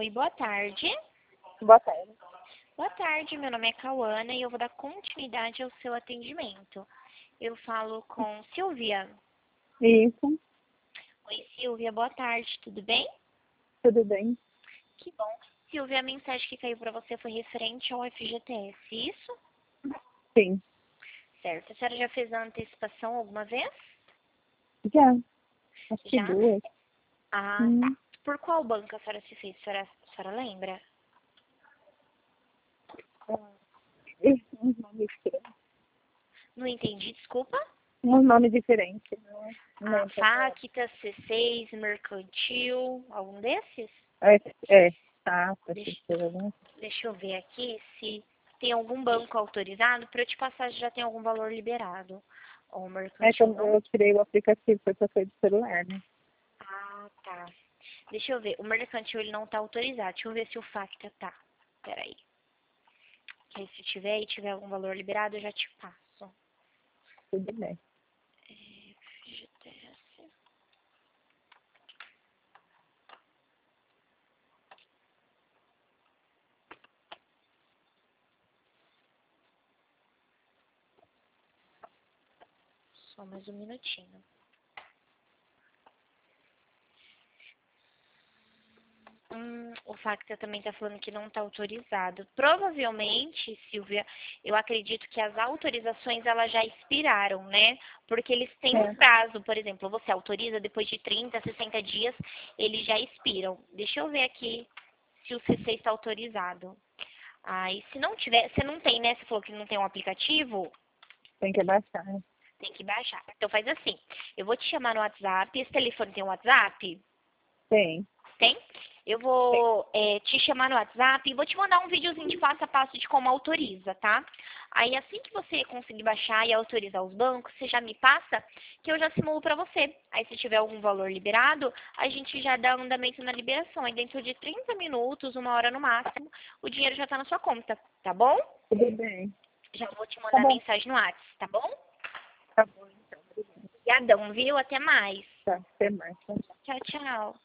Oi, boa tarde. Boa tarde. Boa tarde, meu nome é Cauana e eu vou dar continuidade ao seu atendimento. Eu falo com Silvia. Isso, Oi, Silvia, boa tarde, tudo bem? tudo bem? Que bom. Silvia, a mensagem que caiu para você foi referente ao FGTS, isso? Sim. Certo. A senhora já fez a antecipação alguma vez? Já, acho que Já? duas. Ah, tá. Por qual banco a senhora se fez? A senhora lembra? Uns nomes diferentes. Não entendi, desculpa. Uns nomes diferentes. Não A lembro. Facta, C6, Mercantil, algum desses? Tá, Deixa, né? deixa eu ver aqui se tem algum banco autorizado para eu te passar se já tem algum valor liberado. Ou o Mercantil Quando não? eu tirei o aplicativo, foi pra sair do celular, né? Ah, tá. Deixa eu ver. O Mercantil ele não tá autorizado. Deixa eu ver se o Facta tá. Peraí. Que aí se tiver e tiver algum valor liberado, eu já te passo. Tudo bem. FGTS. Só mais um minutinho. O Facta também está falando que não está autorizado. Provavelmente, Silvia, eu acredito que as autorizações elas já expiraram, né? Porque eles têm um prazo, por exemplo, você autoriza depois de 30, 60 dias, eles já expiram. Deixa eu ver aqui se o CC está autorizado. Aí, se não tiver, você não tem, né? Você falou que não tem um aplicativo, Tem que baixar, né? tem que baixar. Então faz assim, eu vou te chamar no WhatsApp, esse telefone tem um WhatsApp? Tem. Tem? Eu vou te chamar no WhatsApp e vou te mandar um videozinho de passo a passo de como autoriza, tá? Aí assim que você conseguir baixar e autorizar os bancos, você já me passa que eu já simulo pra você. Aí se tiver algum valor liberado, a gente já dá andamento na liberação. Aí dentro de 30 minutos, 1 hora no máximo, o dinheiro já tá na sua conta, tá bom? Tudo bem. Já vou te Tá mandar bom. mensagem no WhatsApp, tá bom? Tá bom, então. Obrigada. Obrigadão, viu? Até mais. Tá, até mais. Tchau, tchau. Tchau, tchau.